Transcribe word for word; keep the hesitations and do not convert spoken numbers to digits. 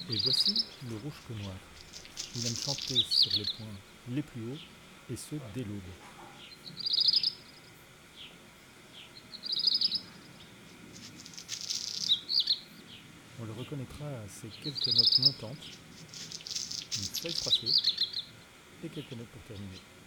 Et voici le rouge que noir. Il aime chanter sur les points les plus hauts, et ce dès l'aube. On le reconnaîtra à ces quelques notes montantes, une feuille froissée et quelques notes pour terminer.